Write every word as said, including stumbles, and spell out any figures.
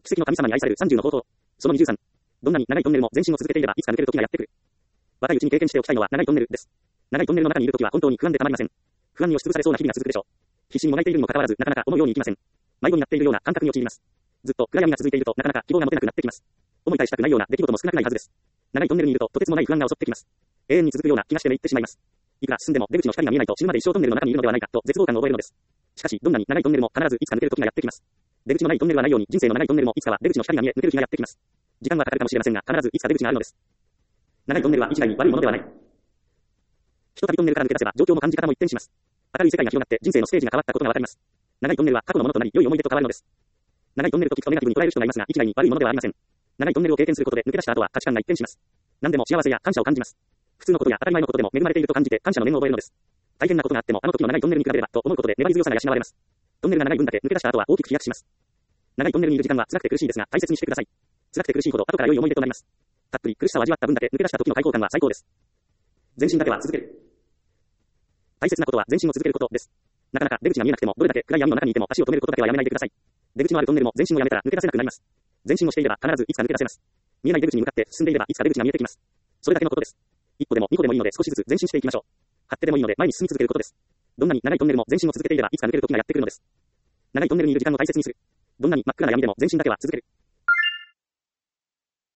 奇跡の神様に愛されるさんじゅうの方法。そのにじゅうさん。どんなに長いトンネルも前進を続けていればいつか抜ける時がやってくる。若いうちに経験しておきたいのは長いトンネルです。長いトンネルの中にいる時は本当に不安でたまりません。不安に押しつぶされそうな日々が続くでしょう。必死にもがいているにもかかわらずなかなか思うようにいきません。迷子になっているような感覚に陥ります。ずっと暗闇が続いているとなかなか希望が持てなくなってきます。思い返したくないような出来事も少なくないはずです。長いトンネルにいるととてつもない不安が襲ってきます。永遠に続くような気がしてめいってしまいます。いくら進んでも出口の光が見えないと死ぬまで一生トンネルの中にいるのではないかと絶望感を覚えるのです。しかしどんなに長いトンネルも必ずいつか抜ける時がやってきます。出口のないトンネルはないように人生の長いトンネルもいつかは出口の光が見え抜ける日がやってきます。時間はかかるかもしれませんが必ずいつか出口があるのです。長いトンネルは一概に悪いものではない。ひとたびトンネルから抜け出せば状況も感じ方も一変します。明るい世界が広がって人生のステージが変わったことがわかります。長いトンネルは過去のものとなり良い思い出と変わるのです。長いトンネルと聞くとネガティブに捉える人がいますが一概に悪いものではありません。長いトンネルを経験することで抜け出した後は価値観が一変します。何でも幸せや感謝を感じます。普通のことや当たり前のことでも恵まれていると感じて感謝の念を覚えるのです。大変なことがあってもあの時の長いトンネルに比べればと思うことで粘り強さが養われます。トンネルが長い分だけ抜け出した後は大きく飛躍します。長いトンネルにいる時間は辛くて苦しいですが大切にしてください。辛くて苦しいほど後から良い思い出となります。たっぷり苦しさを味わった分だけ抜け出した時の解放感は最高です。前進だけは続ける。大切なことは前進を続けることです。なかなか出口が見えなくてもどれだけ暗い闇の中にいても足を止めることだけはやめないでください。出口のあるトンネルも前進をやめたら抜け出せなくなります。前進をしていれば必ずいつか抜け出せます。見えない出口に向かって進んでいればいつか出口が見えてきます。それだけのことです。一歩でも二歩でもいいので少しずつ前進していきましょう。張ってでもいいので前に進み続けることです。どんなに長いトンネルも前進を続けていればいつか抜ける時がやってくるのです。長いトンネルにいる時間を大切にする。どんなに真っ暗な闇でも前進だけは続ける。